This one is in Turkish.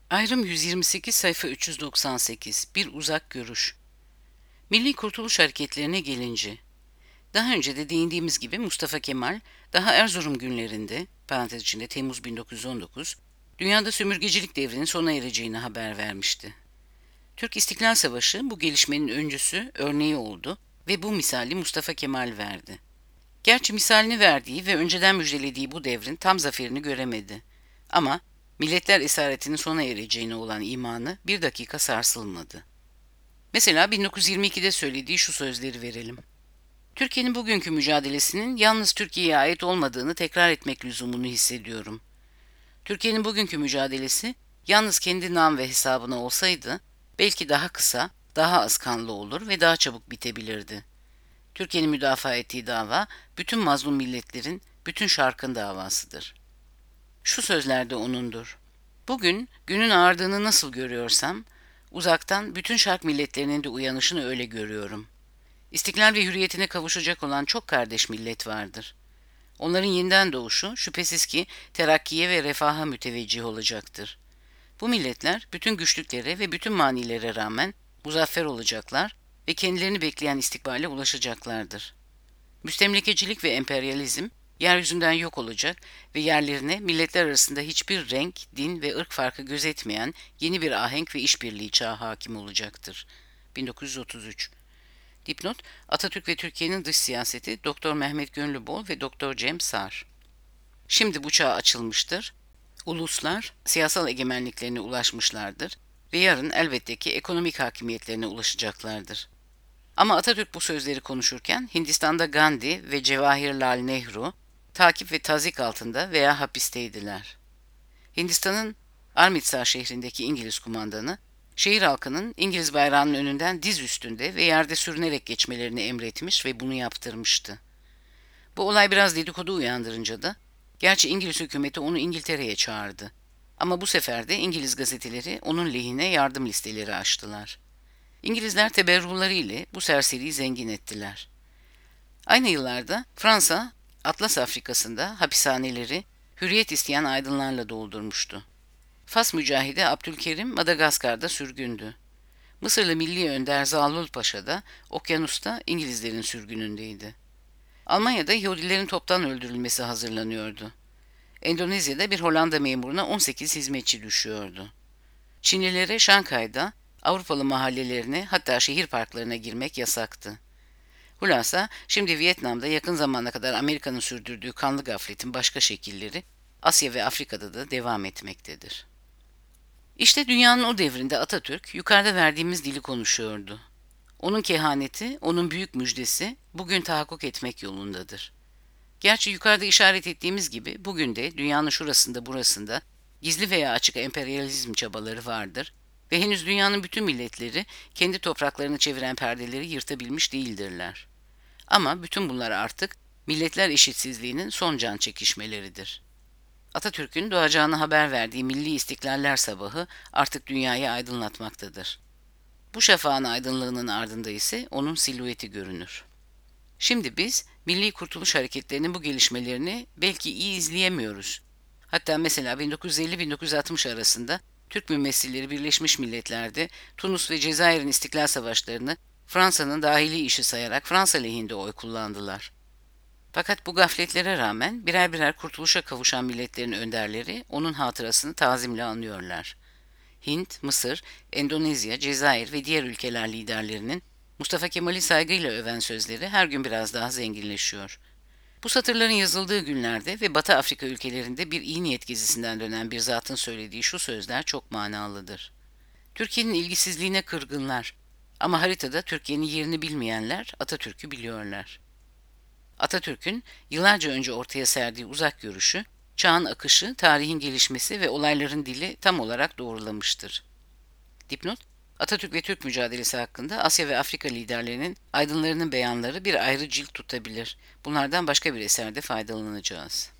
Ayrım 128 sayfa 398 Bir uzak görüş. Milli Kurtuluş Hareketlerine gelince, daha önce de değindiğimiz gibi Mustafa Kemal, daha Erzurum günlerinde, parantez içinde Temmuz 1919, dünyada sömürgecilik devrinin sona ereceğini haber vermişti. Türk İstiklal Savaşı bu gelişmenin öncüsü, örneği oldu ve bu misali Mustafa Kemal verdi. Gerçi misalini verdiği ve önceden müjdelediği bu devrin tam zaferini göremedi. Ama milletler esaretinin sona ereceğine olan imanı bir dakika sarsılmadı. Mesela 1922'de söylediği şu sözleri verelim. Türkiye'nin bugünkü mücadelesinin yalnız Türkiye'ye ait olmadığını tekrar etmek lüzumunu hissediyorum. Türkiye'nin bugünkü mücadelesi yalnız kendi nam ve hesabına olsaydı belki daha kısa, daha az kanlı olur ve daha çabuk bitebilirdi. Türkiye'nin müdafaa ettiği dava bütün mazlum milletlerin, bütün şarkın davasıdır. Şu sözler de onundur. Bugün günün ağardığını nasıl görüyorsam, uzaktan bütün şark milletlerinin de uyanışını öyle görüyorum. İstiklal ve hürriyetine kavuşacak olan çok kardeş millet vardır. Onların yeniden doğuşu şüphesiz ki terakkiye ve refaha müteveccih olacaktır. Bu milletler bütün güçlüklere ve bütün manilere rağmen muzaffer olacaklar ve kendilerini bekleyen istikbale ulaşacaklardır. Müstemlekecilik ve emperyalizm yeryüzünden yok olacak ve yerlerine milletler arasında hiçbir renk, din ve ırk farkı gözetmeyen yeni bir ahenk ve işbirliği çağı hakim olacaktır. 1933. Dipnot: Atatürk ve Türkiye'nin dış siyaseti Doktor Mehmet Gönlübol ve Doktor Cem Sar. Şimdi bu çağ açılmıştır. Uluslar siyasal egemenliklerine ulaşmışlardır ve yarın elbette ki ekonomik hakimiyetlerine ulaşacaklardır. Ama Atatürk bu sözleri konuşurken Hindistan'da Gandhi ve Cevahirlal Nehru takip ve tazik altında veya hapisteydiler. Hindistan'ın Amritsar şehrindeki İngiliz kumandanı, şehir halkının İngiliz bayrağının önünden diz üstünde ve yerde sürünerek geçmelerini emretmiş ve bunu yaptırmıştı. Bu olay biraz dedikodu uyandırınca da, gerçi İngiliz hükümeti onu İngiltere'ye çağırdı. Ama bu sefer de İngiliz gazeteleri onun lehine yardım listeleri açtılar. İngilizler teberruları ile bu serseriyi zengin ettiler. Aynı yıllarda Fransa, Atlas Afrikası'nda hapishaneleri hürriyet isteyen aydınlarla doldurmuştu. Fas mücahidi Abdülkerim Madagaskar'da sürgündü. Mısırlı milli önder Zalul Paşa da okyanusta İngilizlerin sürgünündeydi. Almanya'da Yahudilerin toptan öldürülmesi hazırlanıyordu. Endonezya'da bir Hollanda memuruna 18 hizmetçi düşüyordu. Çinlilere Şanghay'da Avrupalı mahallelerine hatta şehir parklarına girmek yasaktı. Hulasa şimdi Vietnam'da yakın zamana kadar Amerika'nın sürdürdüğü kanlı gafletin başka şekilleri Asya ve Afrika'da da devam etmektedir. İşte dünyanın o devrinde Atatürk yukarıda verdiğimiz dili konuşuyordu. Onun kehaneti, onun büyük müjdesi bugün tahakkuk etmek yolundadır. Gerçi yukarıda işaret ettiğimiz gibi bugün de dünyanın şurasında burasında gizli veya açık emperyalizm çabaları vardır ve henüz dünyanın bütün milletleri kendi topraklarını çeviren perdeleri yırtabilmiş değildirler. Ama bütün bunlar artık milletler eşitsizliğinin son can çekişmeleridir. Atatürk'ün doğacağını haber verdiği Milli İstiklaller Sabahı artık dünyayı aydınlatmaktadır. Bu şafağın aydınlığının ardında ise onun silüeti görünür. Şimdi biz Milli Kurtuluş Hareketlerinin bu gelişmelerini belki iyi izleyemiyoruz. Hatta mesela 1950-1960 arasında Türk mümessilleri Birleşmiş Milletler'de Tunus ve Cezayir'in istiklal savaşlarını Fransa'nın dahili işi sayarak Fransa lehinde oy kullandılar. Fakat bu gafletlere rağmen birer birer kurtuluşa kavuşan milletlerin önderleri onun hatırasını tazimle anıyorlar. Hint, Mısır, Endonezya, Cezayir ve diğer ülkeler liderlerinin Mustafa Kemal'i saygıyla öven sözleri her gün biraz daha zenginleşiyor. Bu satırların yazıldığı günlerde ve Batı Afrika ülkelerinde bir iyi niyet gezisinden dönen bir zatın söylediği şu sözler çok manalıdır. Türkiye'nin ilgisizliğine kırgınlar ama haritada Türkiye'nin yerini bilmeyenler Atatürk'ü biliyorlar. Atatürk'ün yıllarca önce ortaya serdiği uzak görüşü, çağın akışı, tarihin gelişmesi ve olayların dili tam olarak doğrulamıştır. Dipnot: Atatürk ve Türk mücadelesi hakkında Asya ve Afrika liderlerinin aydınlarının beyanları bir ayrı cilt tutabilir. Bunlardan başka bir eserde faydalanacağız.